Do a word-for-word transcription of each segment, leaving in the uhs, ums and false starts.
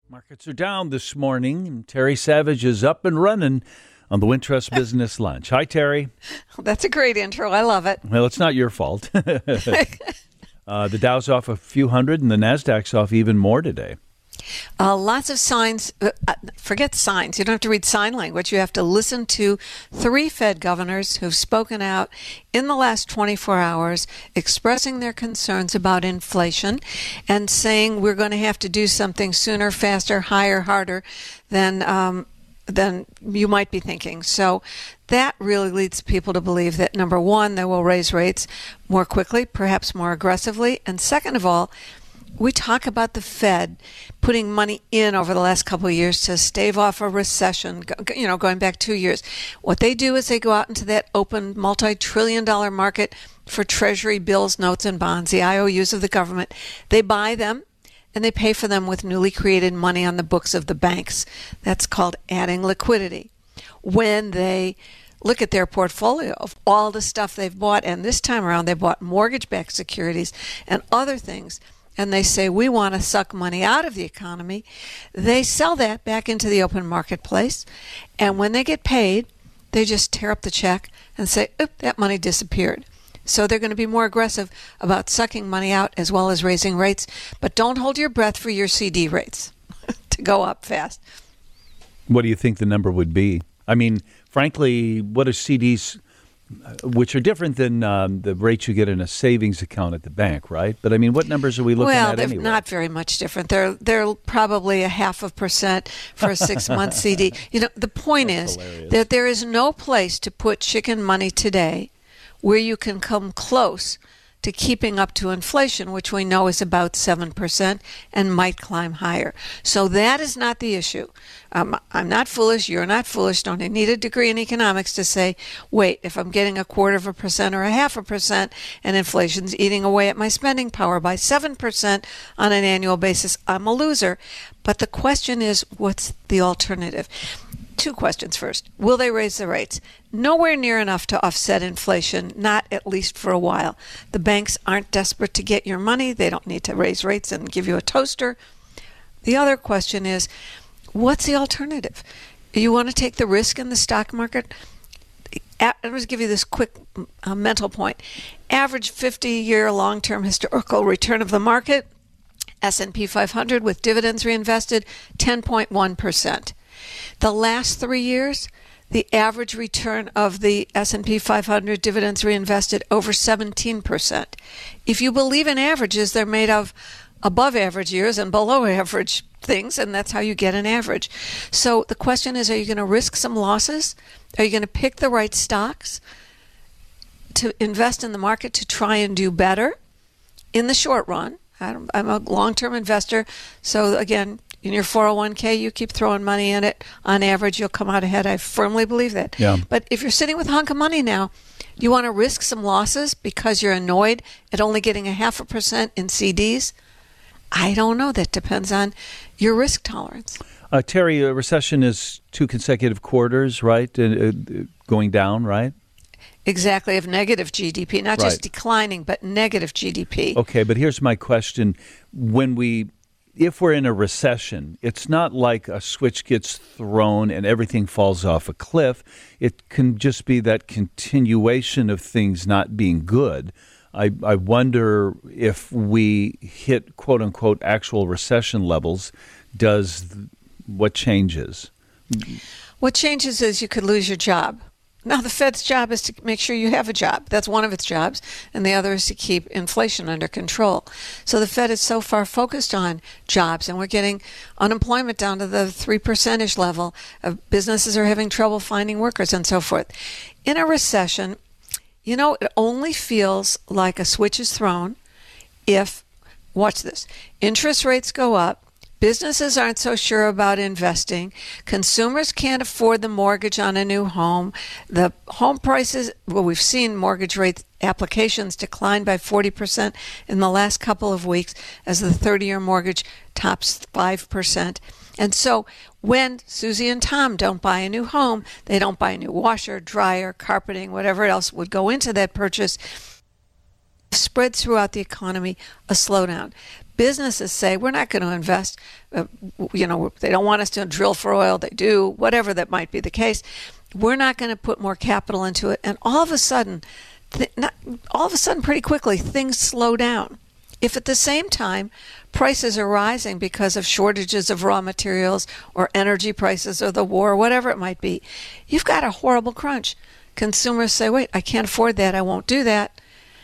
Markets are down this morning, and Terry Savage is up and running on the Wintrust Business Lunch. Hi, Terry. That's a great intro. I love it. Well, it's not your fault. uh, the Dow's off a few hundred, and the Nasdaq's off even more today. Uh, lots of signs. Uh, forget signs. You don't have to read sign language. You have to listen to three Fed governors who've spoken out in the last twenty-four hours, expressing their concerns about inflation and saying we're going to have to do something sooner, faster, higher, harder than um, than you might be thinking. So that really leads people to believe that, number one, they will raise rates more quickly, perhaps more aggressively, and second of all, we talk about the Fed putting money in over the last couple of years to stave off a recession, you know, going back two years. What they do is they go out into that open multi-trillion dollar market for Treasury bills, notes, and bonds, the I O Us of the government. They buy them and they pay for them with newly created money on the books of the banks. That's called adding liquidity. When they look at their portfolio of all the stuff they've bought, and this time around they bought mortgage-backed securities and other things, and they say, we want to suck money out of the economy, they sell that back into the open marketplace. And when they get paid, they just tear up the check and say, oop, that money disappeared. So they're going to be more aggressive about sucking money out as well as raising rates. But don't hold your breath for your C D rates to go up fast. What do you think the number would be? I mean, frankly, what are C Ds, which are different than um, the rates you get in a savings account at the bank, right? But I mean, what numbers are we looking well, at they're anyway? Not very much different. They're they're probably a half a percent for a six-month C D. You know, the point That's is hilarious. that there is no place to put chicken money today where you can come close to keeping up to inflation, which we know is about seven percent and might climb higher. So that is not the issue. Um, I'm not foolish. You're not foolish. Don't need a degree in economics to say, wait, if I'm getting a quarter of a percent or a half a percent and inflation's eating away at my spending power by seven percent on an annual basis, I'm a loser. But the question is, what's the alternative? Two questions first. Will they raise the rates? Nowhere near enough to offset inflation, not at least for a while. The banks aren't desperate to get your money. They don't need to raise rates and give you a toaster. The other question is, what's the alternative? You want to take the risk in the stock market? I'll just give you this quick uh, mental point. Average fifty-year long-term historical return of the market, S and P five hundred with dividends reinvested, ten point one percent. The last three years, the average return of the S and P five hundred dividends reinvested over seventeen percent. If you believe in averages, they're made of above average years and below average things, and that's how you get an average. So the question is, are you going to risk some losses? Are you going to pick the right stocks to invest in the market to try and do better in the short run? I'm a long-term investor, so again, in your four oh one k, you keep throwing money in it. On average, you'll come out ahead. I firmly believe that. Yeah. But if you're sitting with a hunk of money now, you want to risk some losses because you're annoyed at only getting a half a percent in C Ds? I don't know. That depends on your risk tolerance. Uh, Terry, a recession is two consecutive quarters, right? Uh, uh, going down, right? Exactly, of negative G D P, not Right. just declining, but negative G D P. Okay, but here's my question. When we, if we're in a recession, it's not like a switch gets thrown and everything falls off a cliff. It can just be that continuation of things not being good. I, I wonder if we hit, quote unquote, actual recession levels, does what changes? What changes is you could lose your job. Now, the Fed's job is to make sure you have a job. That's one of its jobs. And the other is to keep inflation under control. So the Fed is so far focused on jobs, and we're getting unemployment down to the three percent-ish level. Uh, businesses are having trouble finding workers and so forth. In a recession, you know, it only feels like a switch is thrown if, watch this, interest rates go up, businesses aren't so sure about investing, consumers can't afford the mortgage on a new home, the home prices, well, we've seen mortgage rate applications decline by forty percent in the last couple of weeks as the thirty-year mortgage tops five percent. And so when Susie and Tom don't buy a new home, they don't buy a new washer, dryer, carpeting, whatever else would go into that purchase, spreads throughout the economy a slowdown. businesses say, we're not going to invest. Uh, you know, they don't want us to drill for oil. They do, whatever that might be the case. We're not going to put more capital into it. And all of a sudden, th- not, all of a sudden, pretty quickly, things slow down. If at the same time prices are rising because of shortages of raw materials or energy prices or the war, whatever it might be, you've got a horrible crunch. Consumers say, wait, I can't afford that. I won't do that.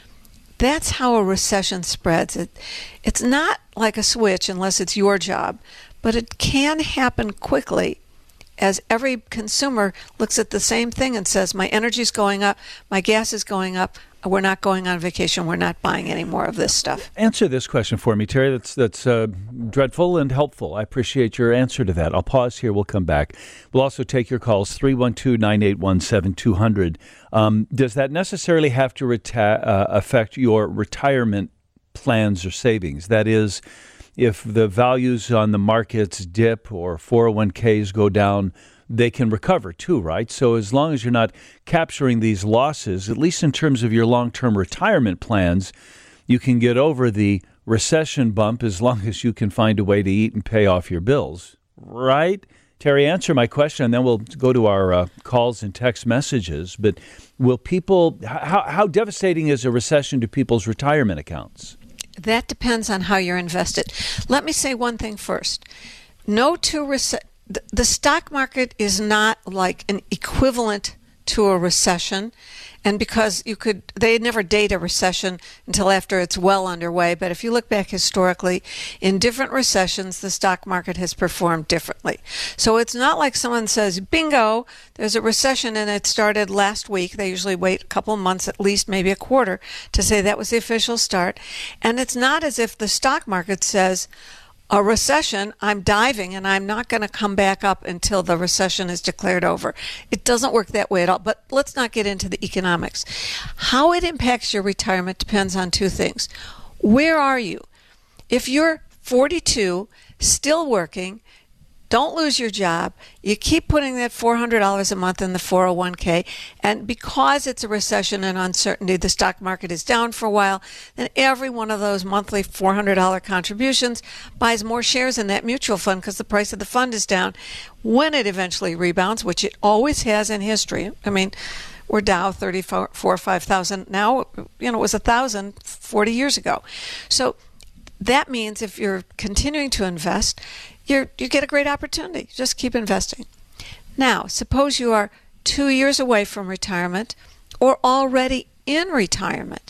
That's how a recession spreads. It, it's not like a switch unless it's your job, but it can happen quickly as every consumer looks at the same thing and says, my energy's going up, my gas is going up, we're not going on vacation, we're not buying any more of this stuff. Answer this question for me, Terry. That's that's uh, dreadful and helpful. I appreciate your answer to that. I'll pause here. We'll come back. We'll also take your calls, three one two, nine eight one, seven two zero zero. Um, does that necessarily have to reta- uh, affect your retirement plans or savings? That is, if the values on the markets dip or four oh one k's go down, they can recover too, right? So as long as you're not capturing these losses, at least in terms of your long-term retirement plans, you can get over the recession bump as long as you can find a way to eat and pay off your bills, right? Terry, answer my question, and then we'll go to our uh, calls and text messages. But will people, how, how devastating is a recession to people's retirement accounts? That depends on how you're invested. Let me say one thing first. No two rece- the, the stock market is not like an equivalent to a recession. And because you could, they never date a recession until after it's well underway. But if you look back historically, in different recessions, the stock market has performed differently. So it's not like someone says, bingo, there's a recession and it started last week. They usually wait a couple of months, at least maybe a quarter, to say that was the official start. And it's not as if the stock market says, a recession, I'm diving and I'm not going to come back up until the recession is declared over. It doesn't work that way at all. But let's not get into the economics. How it impacts your retirement depends on two things. Where are you? If you're forty-two, still working, don't lose your job, you keep putting that four hundred dollars a month in the four oh one k, and because it's a recession and uncertainty, the stock market is down for a while, then every one of those monthly four hundred dollars contributions buys more shares in that mutual fund because the price of the fund is down. When it eventually rebounds, which it always has in history, I mean, we're Dow thirty-four or five thousand now, you know, it was one thousand forty years ago. So that means if you're continuing to invest, You're, you get a great opportunity. Just keep investing. Now, suppose you are two years away from retirement or already in retirement,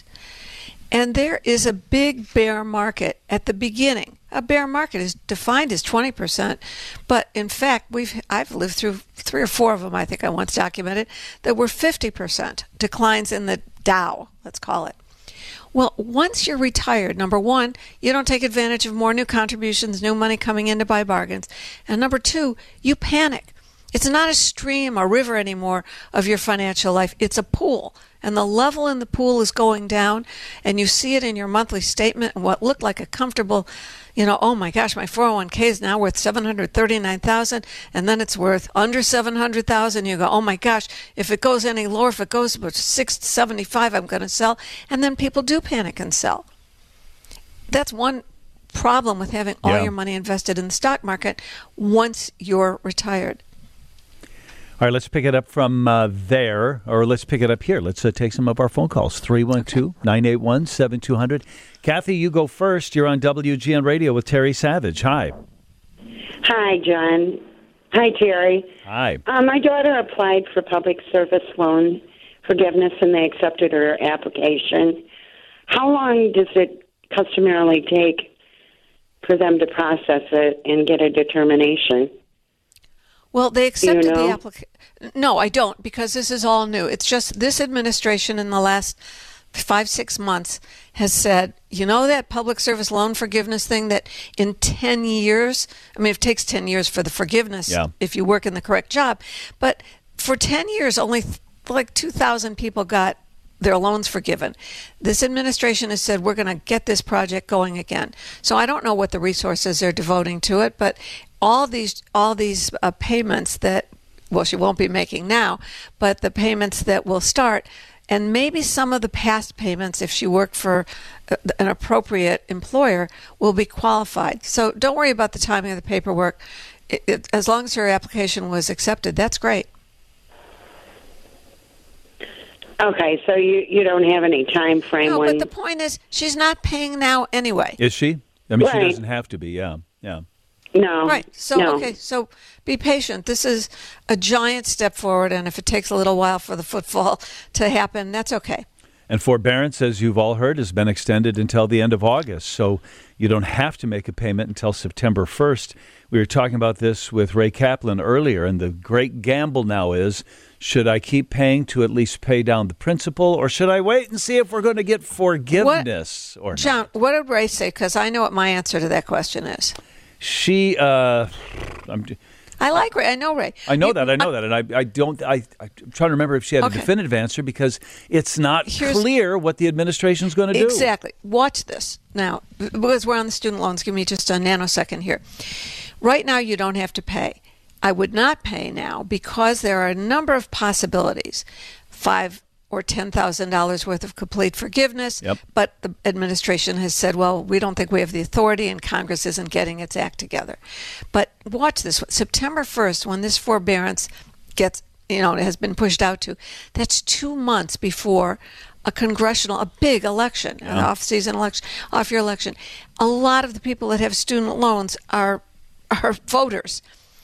and there is a big bear market at the beginning. A bear market is defined as twenty percent, but in fact, we've I've lived through three or four of them, I think I once documented, that were fifty percent declines in the Dow, let's call it. Well, once you're retired, number one, you don't take advantage of more new contributions, new money coming in to buy bargains. And number two, you panic. It's not a stream, a river anymore of your financial life. It's a pool. And the level in the pool is going down. And you see it in your monthly statement. And what looked like a comfortable, you know, oh my gosh, my four oh one k is now worth seven hundred thirty-nine thousand dollars. And then it's worth under seven hundred thousand dollars. You go, oh my gosh, if it goes any lower, if it goes about six seventy-five, I'm going to sell. And then people do panic and sell. That's one problem with having all yeah. your money invested in the stock market once you're retired. All right, let's pick it up from uh, there, or let's pick it up here. Let's uh, take some of our phone calls. three one two, nine eight one, seven two zero zero. Kathy, you go first. You're on W G N Radio with Terry Savage. Hi. Hi, John. Hi, Terry. Hi. Uh, my daughter applied for public service loan forgiveness, and they accepted her application. How long does it customarily take for them to process it and get a determination? Well, they accepted you know? the application. No, I don't, because this is all new. It's just this administration in the last five, six months has said, you know that public service loan forgiveness thing that in ten years, I mean, it takes ten years for the forgiveness yeah. if you work in the correct job, but for ten years, only th- like two thousand people got their loans forgiven. This administration has said, we're going to get this project going again. So I don't know what the resources they're devoting to it, but all these all these uh, payments that, well, she won't be making now, but the payments that will start, And maybe some of the past payments, if she worked for an appropriate employer, will be qualified. So don't worry about the timing of the paperwork. It, it, as long as her application was accepted, that's great. Okay, so you, you don't have any time frame. No, when... but the point is, she's not paying now anyway. Is she? I mean, right. she doesn't have to be. Yeah, yeah. No. Right. So, no. okay, so be patient. This is a giant step forward, and if it takes a little while for the footfall to happen, that's okay. And forbearance, as you've all heard, has been extended until the end of August. So you don't have to make a payment until September first. We were talking about this with Ray Kaplan earlier, and the great gamble now is, should I keep paying to at least pay down the principal, or should I wait and see if we're going to get forgiveness what, or not? John, what did Ray say? Because I know what my answer to that question is. She, uh, I'm, I like Ray. I know Ray. I know you, that. I know uh, that. And I, I don't, I, I'm trying to remember if she had okay. a definitive answer, because it's not Here's, clear what the administration's going to do. Exactly. Watch this now, because we're on the student loans. Give me just a nanosecond here. Right now, you don't have to pay. I would not pay now because there are a number of possibilities. Five or ten thousand dollars worth of complete forgiveness, yep. but the administration has said, well, we don't think we have the authority, and Congress isn't getting its act together. But watch this. September first, when this forbearance gets, you know, has been pushed out to, that's two months before a congressional, a big election, yeah. an off-season election, off-year election. A lot of the people that have student loans are are voters.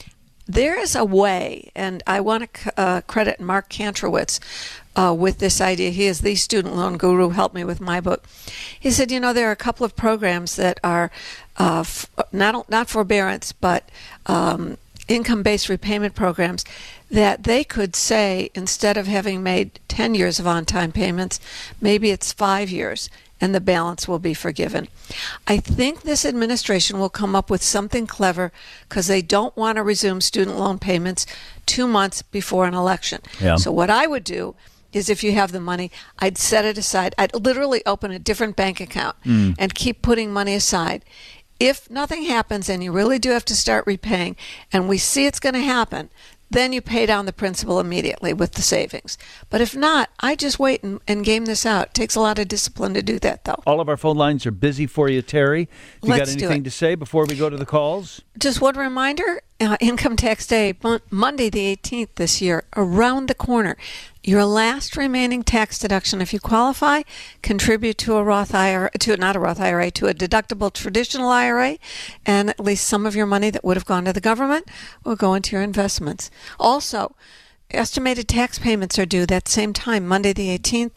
There is a way, and I want to uh, credit Mark Kantrowitz uh, with this idea. He is the student loan guru, helped me with my book. He said, you know, there are a couple of programs that are uh, f- not not forbearance, but um, income-based repayment programs that they could say, instead of having made ten years of on-time payments, maybe it's five years. And the balance will be forgiven. I think this administration will come up with something clever because they don't want to resume student loan payments two months before an election. Yeah. So what I would do is, if you have the money, I'd set it aside. I'd literally open a different bank account mm. and keep putting money aside. If nothing happens and you really do have to start repaying, and we see it's going to happen, then you pay down the principal immediately with the savings. But if not, I just wait and, and game this out. It takes a lot of discipline to do that, though. All of our phone lines are busy for you, Terry. You Let's got anything to say before we go to the calls? Just one reminder, uh, Income Tax Day, Monday the eighteenth this year, around the corner. Your last remaining tax deduction, if you qualify, contribute to a Roth I R A, to not a Roth I R A, to a deductible traditional I R A, and at least some of your money that would have gone to the government will go into your investments. Also, estimated tax payments are due that same time, Monday the eighteenth.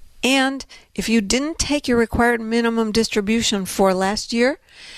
And if you didn't take your required minimum distribution for last year,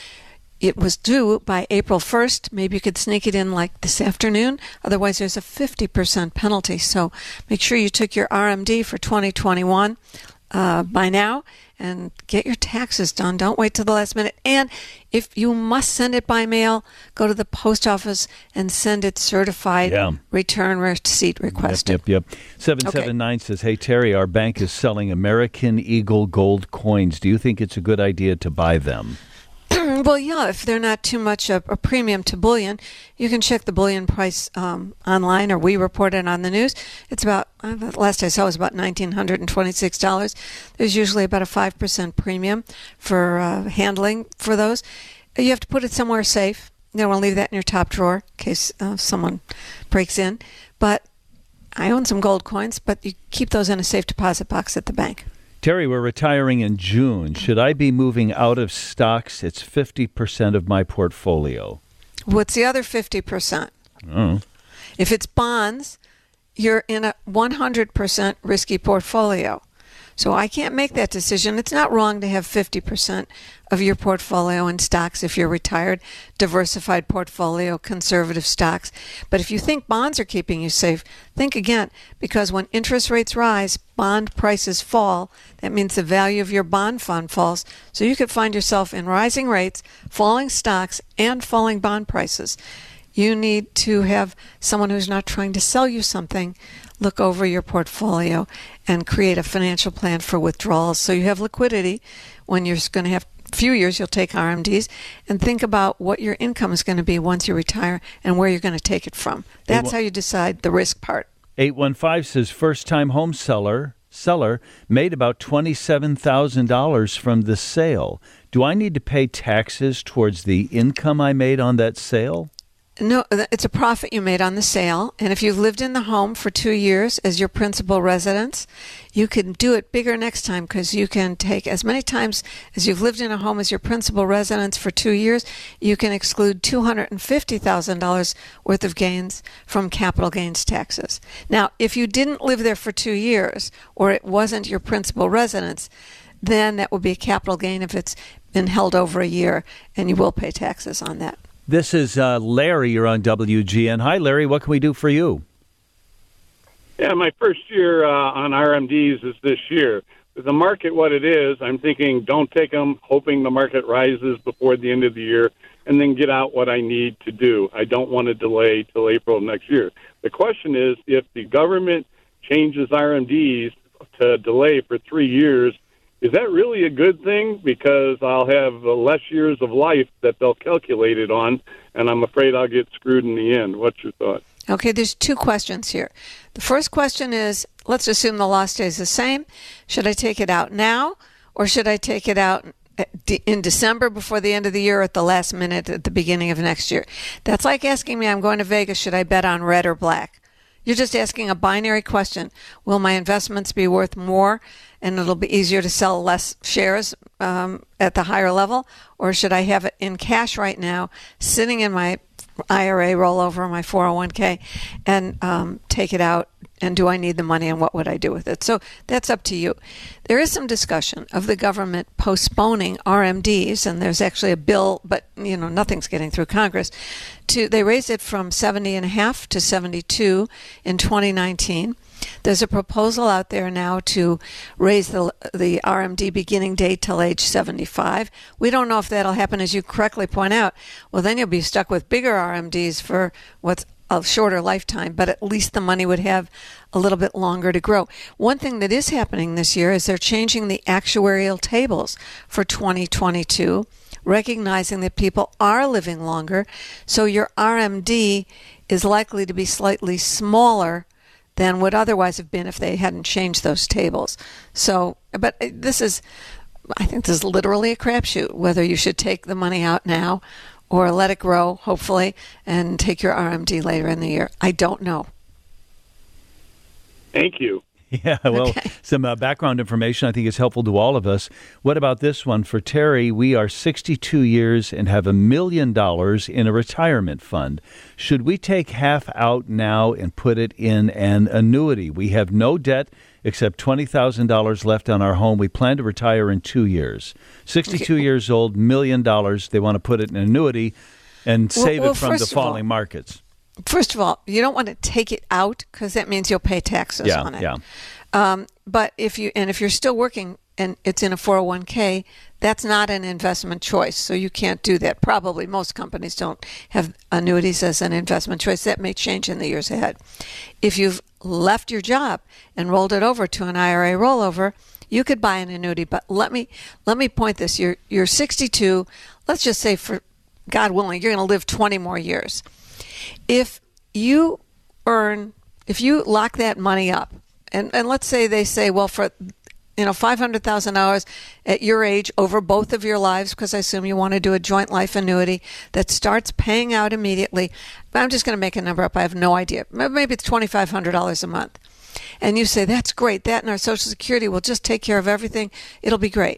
it was due by April first. Maybe you could sneak it in like this afternoon. Otherwise, there's a fifty percent penalty. So make sure you took your R M D for twenty twenty-one uh, by now and get your taxes done. Don't wait till the last minute. And if you must send it by mail, go to the post office and send it certified, yeah. return receipt requested. Yep, yep, yep. seven seven nine okay. says, hey, Terry, our bank is selling American Eagle gold coins. Do you think it's a good idea to buy them? Well, yeah, if they're not too much a, a premium to bullion, you can check the bullion price um, online, or we report it on the news. It's about, uh, last I saw, it was about one thousand nine hundred twenty-six dollars. There's usually about a five percent premium for uh, handling for those. You have to put it somewhere safe. You don't want to leave that in your top drawer in case uh, someone breaks in. But I own some gold coins, but you keep those in a safe deposit box at the bank. Terry, we're retiring in June. Should I be moving out of stocks? It's fifty percent of my portfolio. What's the other fifty percent? Oh. If it's bonds, you're in a one hundred percent risky portfolio. So I can't make that decision. It's not wrong to have fifty percent of your portfolio in stocks if you're retired, diversified portfolio, conservative stocks. But if you think bonds are keeping you safe, think again, because when interest rates rise, bond prices fall. That means the value of your bond fund falls. So you could find yourself in rising rates, falling stocks, and falling bond prices. You need to have someone who's not trying to sell you something look over your portfolio and create a financial plan for withdrawals so you have liquidity when you're going to have a few years. You'll take R M Ds and think about what your income is going to be once you retire and where you're going to take it from. That's how you decide the risk part. eight one five says, first-time home seller, seller made about twenty-seven thousand dollars from the sale. Do I need to pay taxes towards the income I made on that sale? No, it's a profit you made on the sale. And if you've lived in the home for two years as your principal residence, you can do it bigger next time because you can take as many times as you've lived in a home as your principal residence for two years. You can exclude two hundred fifty thousand dollars worth of gains from capital gains taxes. Now, if you didn't live there for two years or it wasn't your principal residence, then that would be a capital gain if it's been held over a year, and you will pay taxes on that. This is uh, Larry. You're on W G N. Hi, Larry. What can we do for you? Yeah, my first year uh, on R M Ds is this year. With the market what it is, I'm thinking don't take them, hoping the market rises before the end of the year, and then get out what I need to do. I don't want to delay till April of next year. The question is, if the government changes R M Ds to delay for three years, is that really a good thing? Because I'll have less years of life that they'll calculate it on, and I'm afraid I'll get screwed in the end. What's your thought? Okay, there's two questions here. The first question is, let's assume the law stays the same. Should I take it out now, or should I take it out in December before the end of the year or at the last minute at the beginning of next year? That's like asking me, I'm going to Vegas, should I bet on red or black? You're just asking a binary question. Will my investments be worth more and it'll be easier to sell less shares um, at the higher level? Or should I have it in cash right now, sitting in my I R A rollover, my four oh one k, and um, take it out? And do I need the money, and what would I do with it? So that's up to you. There is some discussion of the government postponing R M Ds, and there's actually a bill, but you know nothing's getting through Congress. To they raised it from seventy and a half to seventy-two in twenty nineteen. There's a proposal out there now to raise the the R M D beginning date till age seventy-five. We don't know if that'll happen, as you correctly point out. Well, then you'll be stuck with bigger R M Ds for what's a shorter lifetime, but at least the money would have a little bit longer to grow. One thing that is happening this year is they're changing the actuarial tables for twenty twenty-two, recognizing that people are living longer, so your R M D is likely to be slightly smaller than would otherwise have been if they hadn't changed those tables. So, but this is, I think this is literally a crapshoot, whether you should take the money out now or let it grow, hopefully, and take your R M D later in the year. I don't know. Thank you. Yeah, well, okay. some uh, background information I think is helpful to all of us. What about this one? For Terry, we are sixty-two years and have a million dollars in a retirement fund. Should we take half out now and put it in an annuity? We have no debt except twenty thousand dollars left on our home. We plan to retire in two years. sixty-two Okay. years old, million dollars. They want to put it in an annuity and Well- save well, it from the first of all- falling markets. First of all, you don't want to take it out because that means you'll pay taxes Yeah, on it. yeah. Um, but if you and if you're still working and it's in a four oh one k, that's not an investment choice. So you can't do that. Probably most companies don't have annuities as an investment choice. That may change in the years ahead. If you've left your job and rolled it over to an I R A rollover, you could buy an annuity. But let me let me point this. You're you're sixty-two. Let's just say, for God willing, you're going to live twenty more years. If you earn, if you lock that money up, and, and let's say they say, well, for you know five hundred thousand dollars at your age over both of your lives, because I assume you want to do a joint life annuity that starts paying out immediately. I'm just going to make a number up. I have no idea. Maybe it's twenty-five hundred dollars a month. And you say, that's great. That and our Social Security will just take care of everything. It'll be great.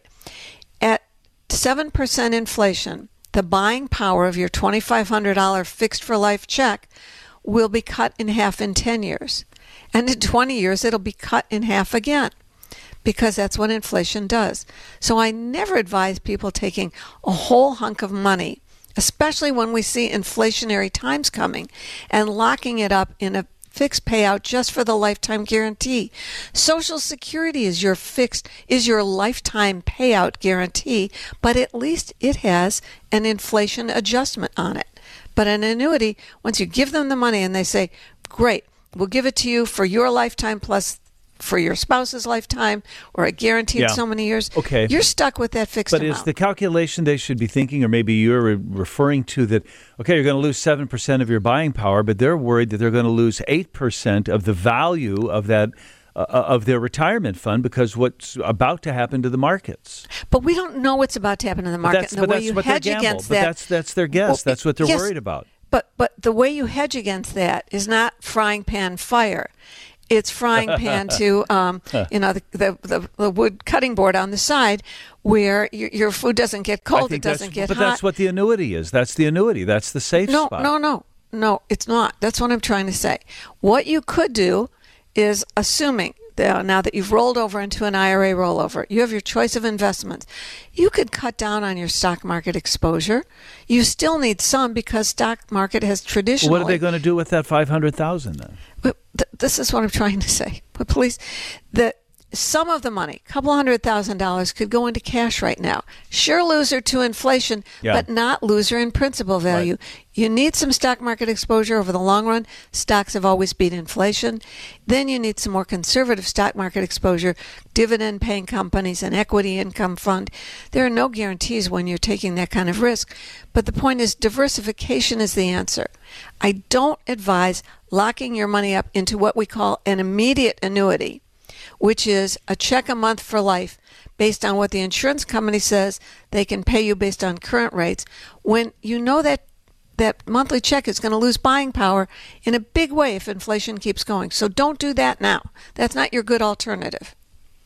At seven percent inflation, the buying power of your twenty-five hundred dollars fixed for life check will be cut in half in ten years. And in twenty years, it'll be cut in half again, because that's what inflation does. So I never advise people taking a whole hunk of money, especially when we see inflationary times coming, and locking it up in a fixed payout just for the lifetime guarantee. Social Security is your fixed, is your lifetime payout guarantee, but at least it has an inflation adjustment on it. But an annuity, once you give them the money and they say, great, we'll give it to you for your lifetime plus for your spouse's lifetime, or a guaranteed Yeah. so many years, Okay. you're stuck with that fixed But amount. is the calculation they should be thinking, or maybe you're re- referring to that, okay, you're going to lose seven percent of your buying power, but they're worried that they're going to lose eight percent of the value of that uh, of their retirement fund because what's about to happen to the markets. But we don't know what's about to happen in the market. But that's, and the but way that's you what hedge they gamble. against But that, that's that's their guess. Well, that's what they're yes, worried about. But but the way you hedge against that is not frying pan fire. It's frying pan to, um, you know, the, the, the, the wood cutting board on the side where your, your food doesn't get cold, it doesn't get but hot. But that's what the annuity is. That's the annuity. That's the safe no, spot. No, no, no, no, it's not. That's what I'm trying to say. What you could do is, assuming that now that you've rolled over into an I R A rollover, you have your choice of investments. You could cut down on your stock market exposure. You still need some because stock market has traditionally... Well, what are they going to do with that five hundred thousand dollars then? But th- this is what I'm trying to say. But please, that some of the money, a couple hundred thousand dollars, could go into cash right now. Sure, loser to inflation, yeah. but not loser in principal value. Right. You need some stock market exposure over the long run. Stocks have always beat inflation. Then you need some more conservative stock market exposure, dividend-paying companies, an equity income fund. There are no guarantees when you're taking that kind of risk. But the point is diversification is the answer. I don't advise locking your money up into what we call an immediate annuity, which is a check a month for life based on what the insurance company says they can pay you based on current rates, when you know that that monthly check is going to lose buying power in a big way if inflation keeps going. So don't do that now. That's not your good alternative.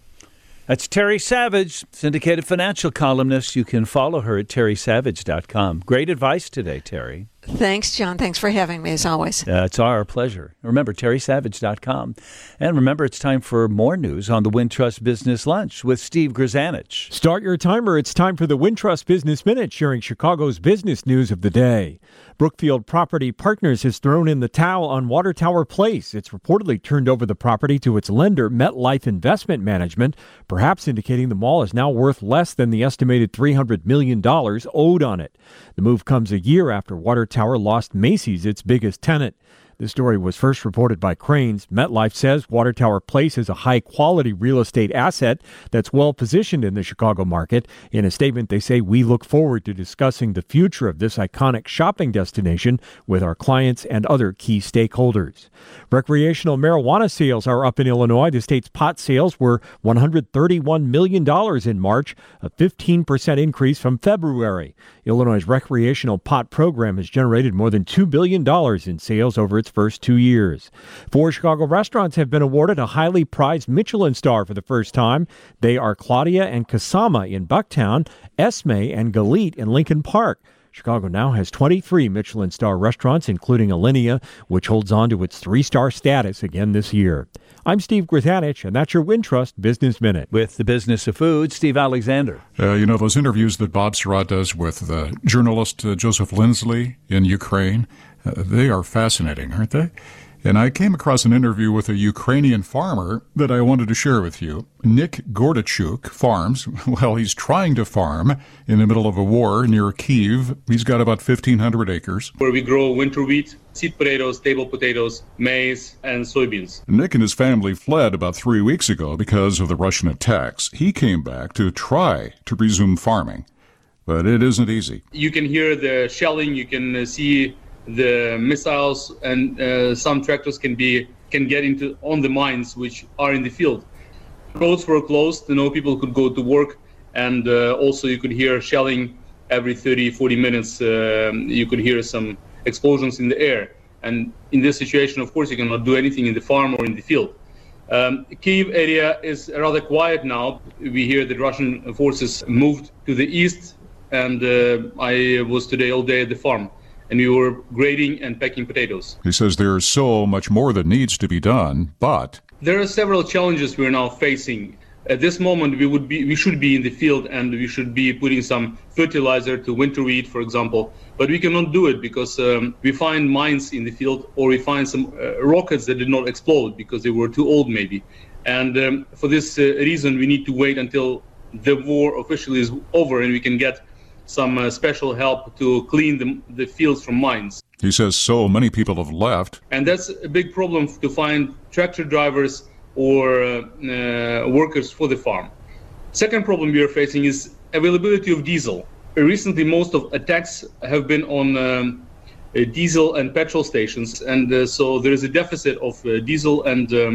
That's Terry Savage, syndicated financial columnist. You can follow her at terry savage dot com. Great advice today, Terry. Thanks, John. Thanks for having me, as always. Uh, it's our pleasure. Remember, terry savage dot com. And remember, it's time for more news on the Wintrust Business Lunch with Steve Grzanich. Start your timer. It's time for the Wintrust Business Minute, sharing Chicago's business news of the day. Brookfield Property Partners has thrown in the towel on Water Tower Place. It's reportedly turned over the property to its lender, MetLife Investment Management, perhaps indicating the mall is now worth less than the estimated three hundred million dollars owed on it. The move comes a year after Water Tower lost Macy's, its biggest tenant. This story was first reported by Cranes. MetLife says Water Tower Place is a high-quality real estate asset that's well-positioned in the Chicago market. In a statement, they say, "We look forward to discussing the future of this iconic shopping destination with our clients and other key stakeholders." Recreational marijuana sales are up in Illinois. The state's pot sales were one hundred thirty-one million dollars in March, a fifteen percent increase from February. Illinois' recreational pot program has generated more than two billion dollars in sales over its first two years. Four Chicago restaurants have been awarded a highly prized Michelin star for the first time. They are Claudia and Kasama in Bucktown, Esme and Galit in Lincoln Park. Chicago now has twenty-three Michelin star restaurants, including Alinea, which holds on to its three-star status again this year. I'm Steve Grzanich, and that's your Wintrust Business Minute. With the business of food, Steve Alexander. Uh, you know, those interviews that Bob Surratt does with uh, journalist uh, Joseph Lindsley in Ukraine, uh, they are fascinating, aren't they? And I came across an interview with a Ukrainian farmer that I wanted to share with you. Nick Gordachuk farms. Well, he's trying to farm in the middle of a war near Kyiv. He's got about fifteen hundred acres. Where we grow winter wheat, seed potatoes, table potatoes, maize, and soybeans. Nick and his family fled about three weeks ago because of the Russian attacks. He came back to try to resume farming, but it isn't easy. You can hear the shelling, you can uh, see the missiles, and uh, some tractors can be can get into on the mines which are in the field. Roads were closed, no people could go to work, and uh, also you could hear shelling every thirty, forty minutes. Uh, you could hear some explosions in the air. And in this situation, of course, you cannot do anything in the farm or in the field. Um, Kyiv area is rather quiet now. We hear that Russian forces moved to the east, and uh, I was today all day at the farm. And we were grading and packing potatoes. He says there's so much more that needs to be done, but there are several challenges we are now facing. At this moment, we would be, we should be in the field, and we should be putting some fertilizer to winter wheat, for example. But we cannot do it because um, we find mines in the field, or we find some uh, rockets that did not explode because they were too old, maybe. And um, for this uh, reason, we need to wait until the war officially is over and we can get some uh, special help to clean the, the fields from mines. He says so many people have left. And that's a big problem to find tractor drivers or uh, uh, workers for the farm. Second problem we are facing is availability of diesel. Recently, most of attacks have been on um, uh, diesel and petrol stations, and uh, so there is a deficit of uh, diesel and um,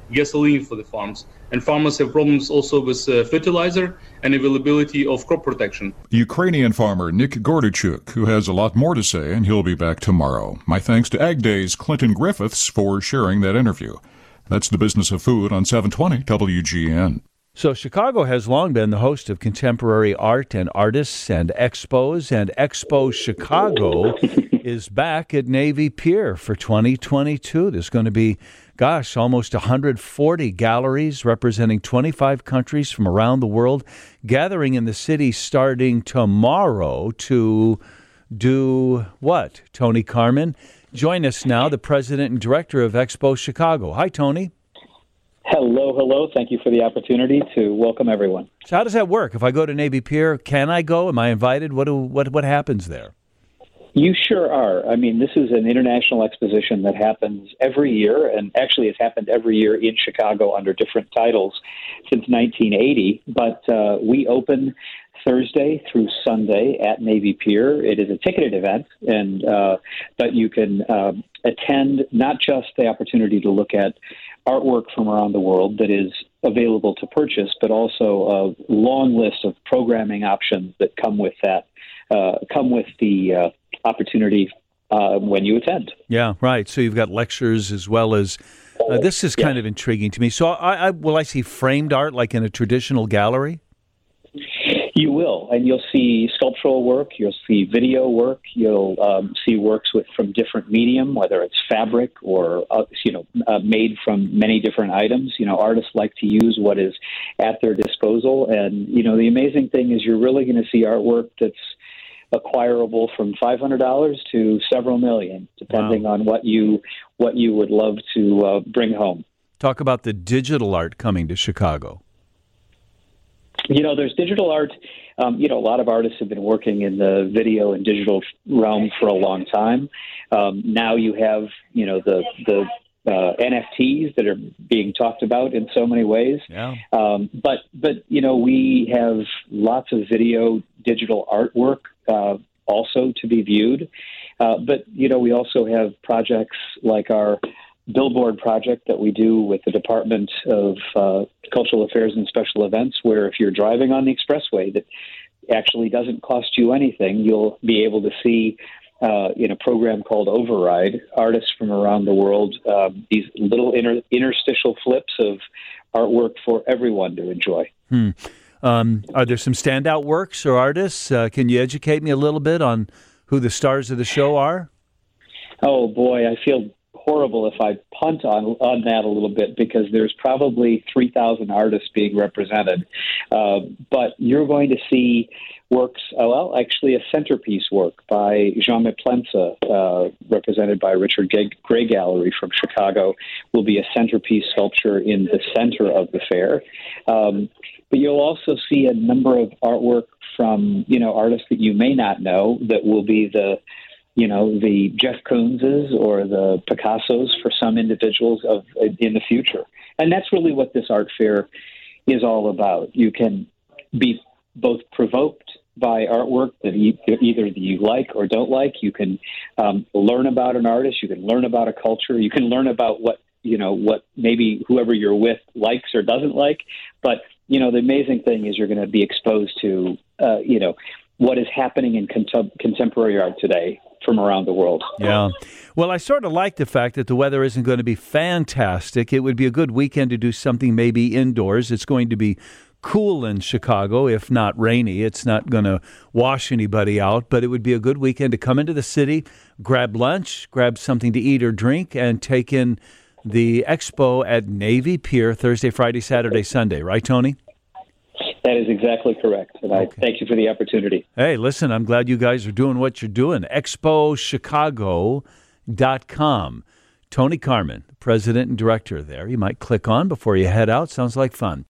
gasoline for the farms. And farmers have problems also with uh, fertilizer and availability of crop protection. Ukrainian farmer Nick Gordichuk, who has a lot more to say, and he'll be back tomorrow. My thanks to Ag Day's Clinton Griffiths for sharing that interview. That's the Business of Food on seven twenty W G N. So Chicago has long been the host of contemporary art and artists and expos, and Expo Chicago is back at Navy Pier for twenty twenty-two. There's going to be, gosh, almost one hundred forty galleries representing twenty-five countries from around the world gathering in the city starting tomorrow to do what? Tony Carman, join us now, the president and director of Expo Chicago. Hi, Tony. Hello, hello. Thank you for the opportunity to welcome everyone. So how does that work? If I go to Navy Pier, can I go? Am I invited? What do, what what happens there? You sure are. I mean, this is an international exposition that happens every year, and actually has happened every year in Chicago under different titles since nineteen eighty. But uh, we open Thursday through Sunday at Navy Pier. It is a ticketed event, and uh, but you can uh, attend not just the opportunity to look at artwork from around the world that is available to purchase, but also a long list of programming options that come with that, uh, come with the uh, opportunity uh, when you attend. Yeah, right. So you've got lectures as well as, uh, this is kind yeah. of intriguing to me. So I, I will I see framed art like in a traditional gallery? You will, and you'll see sculptural work, you'll see video work, you'll um, see works with from different medium, whether it's fabric or uh, you know uh, made from many different items. You know, artists like to use what is at their disposal, and you know the amazing thing is you're really going to see artwork that's acquirable from five hundred dollars to several million, depending wow. on what you what you would love to uh, bring home. Talk about the digital art coming to Chicago. You know, there's digital art. Um, you know, a lot of artists have been working in the video and digital realm for a long time. Um, now you have, you know, the the uh, N F Ts that are being talked about in so many ways. Yeah. Um, but but you know, we have lots of video, digital artwork uh, also to be viewed. Uh, but you know, we also have projects like our billboard project that we do with the Department of uh, Cultural Affairs and Special Events, where if you're driving on the expressway that actually doesn't cost you anything, you'll be able to see uh, in a program called Override, artists from around the world, uh, these little inter- interstitial flips of artwork for everyone to enjoy. Hmm. Um, are there some standout works or artists? Uh, can you educate me a little bit on who the stars of the show are? Oh, boy, I feel horrible if I punt on on that a little bit, because there's probably three thousand artists being represented. Uh, but you're going to see works, uh, well, actually a centerpiece work by Jean Meplensa, uh, represented by Richard Gray, Gray Gallery from Chicago, will be a centerpiece sculpture in the center of the fair. Um, but you'll also see a number of artwork from, you know, artists that you may not know that will be the you know, the Jeff Koonses or the Picassos for some individuals of in the future. And that's really what this art fair is all about. You can be both provoked by artwork that you, either you like or don't like. You can um, learn about an artist. You can learn about a culture. You can learn about what, you know, what maybe whoever you're with likes or doesn't like. But, you know, the amazing thing is you're going to be exposed to, uh, you know, what is happening in contem- contemporary art today from around the world. Yeah. Well, I sort of like the fact that the weather isn't going to be fantastic. It would be a good weekend to do something maybe indoors. It's going to be cool in Chicago, if not rainy. It's not going to wash anybody out, but it would be a good weekend to come into the city, grab lunch, grab something to eat or drink, and take in the expo at Navy Pier Thursday, Friday, Saturday, Sunday. Right, Tony? That is exactly correct, and I okay. thank you for the opportunity. Hey, listen, I'm glad you guys are doing what you're doing. expo chicago dot com. Tony Carman, president and director there. You might click on before you head out. Sounds like fun.